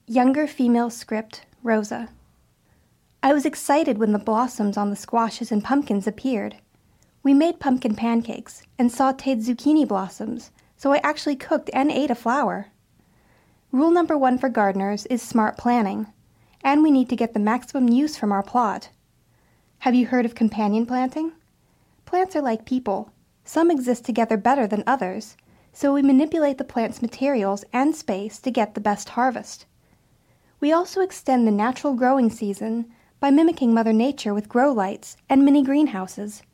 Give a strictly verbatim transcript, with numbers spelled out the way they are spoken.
Younger female script, Rosa. I was excited when the blossoms on the squashes and pumpkins appeared. We made pumpkin pancakes and sautéed zucchini blossoms, so I actually cooked and ate a flower. Rule number one for gardeners is smart planning, and we need to get the maximum use from our plot. Have you heard of companion planting? Plants are like people. Some exist together better than others, so we manipulate the plant's materials and space to get the best harvest. We also extend the natural growing season by mimicking Mother Nature with grow lights and mini greenhouses.